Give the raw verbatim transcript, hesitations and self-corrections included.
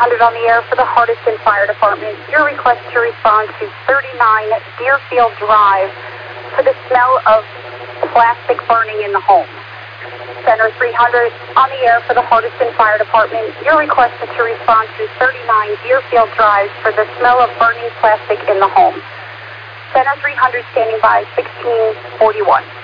hundred on the air for the Hardiston Fire Department. Your request to respond to thirty-nine Deerfield Drive for the smell of plastic burning in the home. Center three hundred on the air for the Hardiston Fire Department. You're requested to respond to thirty-nine Deerfield Drive for the smell of burning plastic in the home. Center three hundred standing by sixteen forty-one.